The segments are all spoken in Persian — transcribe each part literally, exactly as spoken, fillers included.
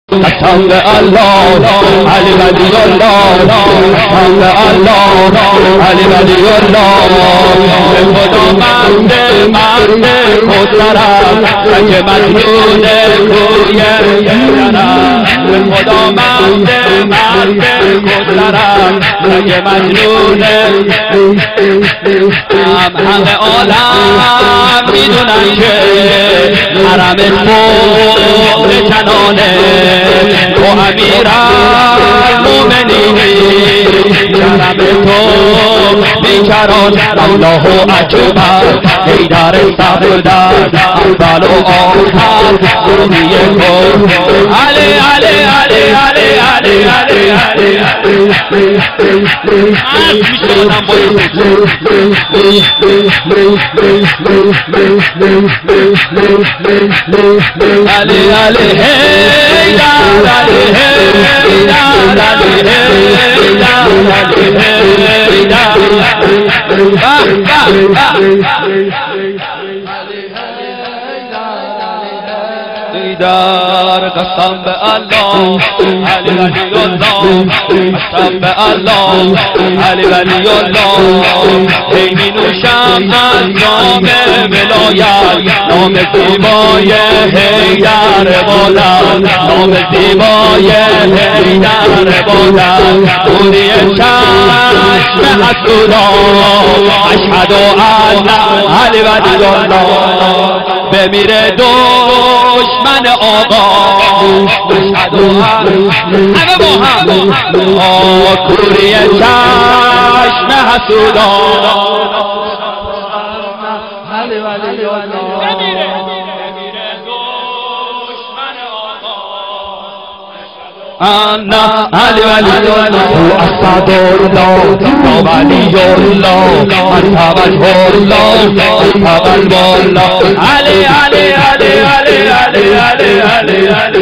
قسم به الله علی ولی الله، قسم به الله علی ولی الله. به خدا مرد مرد خودسرم رنگ مجنون کوی یارم. به خدا مرد مرد خودسرم رنگ مجنون. همه عالم میدونن که حرم فوق کنانه تو امیرالمومنینی، کرم تو بیکران الله اکبر. حیدر صفدر اول و آخر روی کن. علی علی علی علی علی علی علی علی علی در قسم به الله علی ولی الله، قسم به الله علی ولی الله. ای می نوشم از نام ولایت، نام زیبای حیدر بلند، نام زیبای حیدر بلند. نوری چشم حسودا اشهد ان علی ولی الله. بمیره دشمن آقا اشهد ان همه با هم کوری چشم حسودا علی ولی الله. انا علی ولی الله اسد الله یا ولی الله انت وجه الله انت قلب الله. علی علی علی علی علی علی علی علی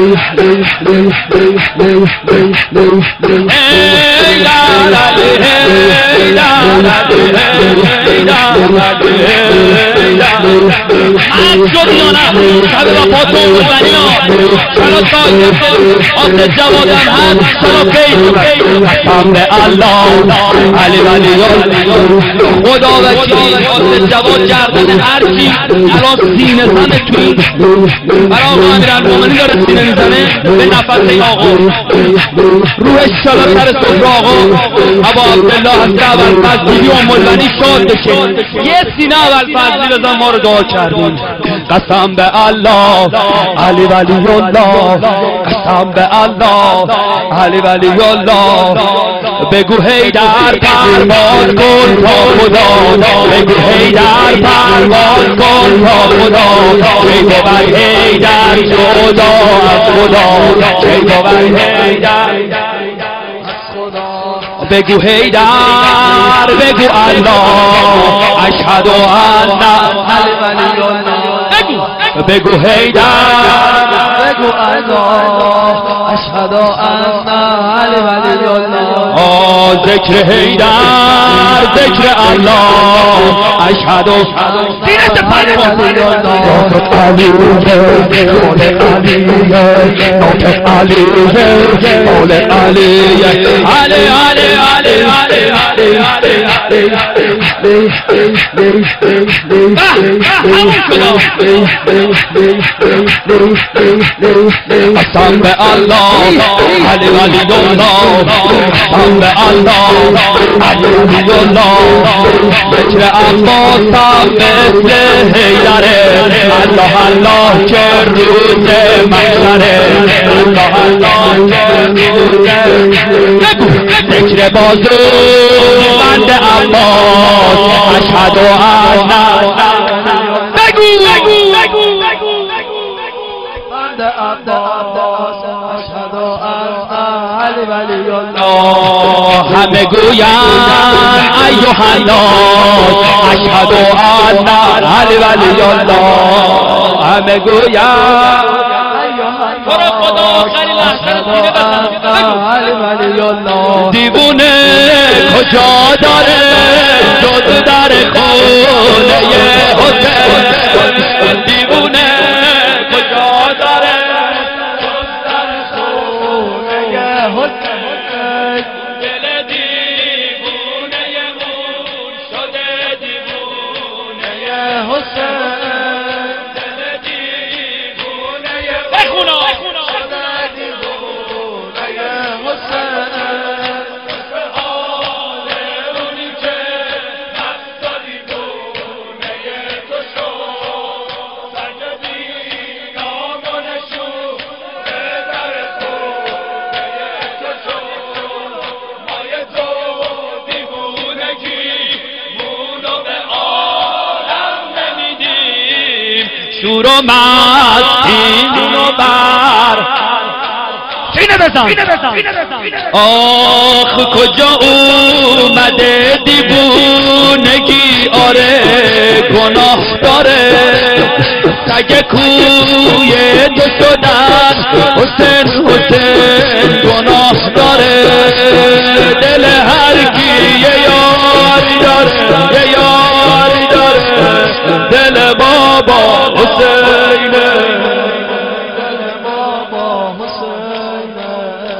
جوادم هست شما قسم به الله علی ولی الله. خدا وکیل آسد جواد گردن هرچی الان سینه زنه توی برای آقا امیرالمومنین داره سینه میزنه به نفس آقا روحش شلا سر صبر آقا ابا عبدالله هست اول فضلی و ملونی شاد بشه. یه سینه اول فضلی بزن ما رو دعا کردیم. قسم به الله علی ولی الله، قسم به الله علی ولی الله. بگو حیدر پرواز کن تا خدا، بگو حیدر پرواز کن تا خدا. کی بود حیدر جدا از خدا، کی بود حیدر بگو حیدر بگو الله اشهد ان علی ولی الله. بگو حیدر بگو الله اشهد ان علی ولی الله. ذکر حیدر ذکر الله اشهد سینت پنه ولی الله. علی علی مول علی علی علی علی علی قسم به الله علی ولی الله، قسم به الله علی ولی الله. ذکر عباسم مثل حیدره، الله الله که روز محشره، الله الله که روز. ذکر بازو بند عباس اشهد ان بگو بگو بند عباس اشهد ان علی ولی الله. همه گویند ایها الناس اشهد ان علی ولی الله. همه گویند برو خدا آخری لحظه سینه بزن. دیوونه کجا داره جز در خونه حسین؟ دیوونه کجا داره حسین دل دیوونه مون شده دیوونه حسین دل دیوونه بخونا شده دیوونه حسین به حال اونی که مست دیوونه تو شد سرگ بیگانشون به در شور و مستی و بر سینه بزن آخ کجا اومده دیوونگی آره گناه داره سگ کوی تو شدن حسین حسین گناه داره دل هر کی یه یاری داره یه یاری داره دل بابا حسینه دل بابا حسینه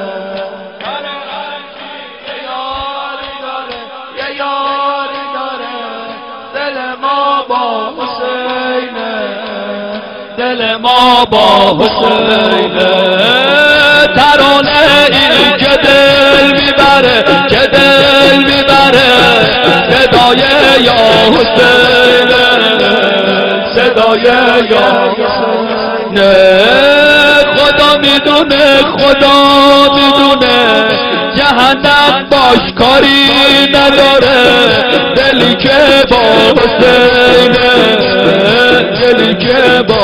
یه یاری داره یه یاری داره دل ما با حسینه دل ما با حسینه ترانه این که دل میبره که دل میبره صدای یا حسینه صدای یا حسینه خدا میدونه خدا میدونه جهنم باش کاری نداره دلی که با حسینه دلی که با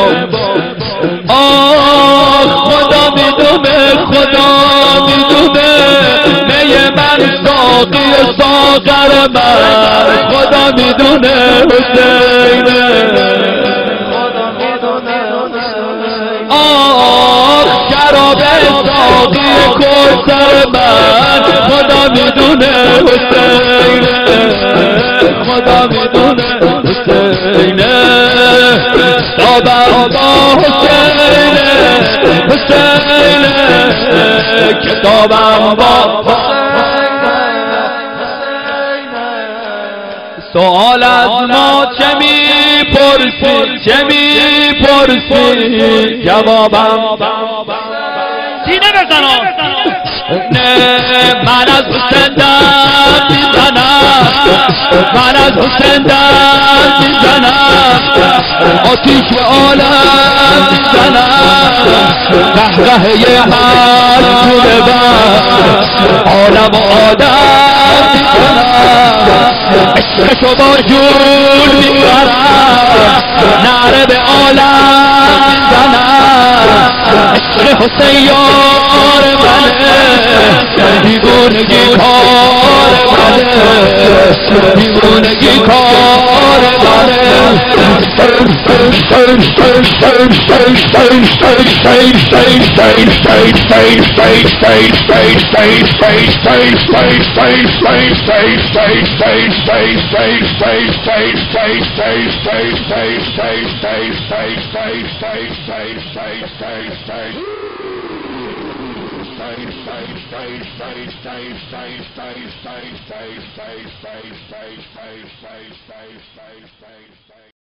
آه خدا میدونه خدا میدونه می من ساقی ساغر من خدا میدونه حسینه خدا میدونه آه شراب ساقی کوثر من خدا میدونه حسینه خدا میدونه حسینه صابر با حسینه حسینه کتابم با سوال از ما چه میپرسی چه میپرسی جوابم سینه بزنم نه من از حسین دم میزنم من از حسین دم میزنم آتیش عالم میزنم قهقهه هر جوره بر عالم و آدم میزنم عشقشو با جون میبرم نعره به عالم میزنم عشق حسین یار منه دیوونگی کار منه دیوونگی کار منه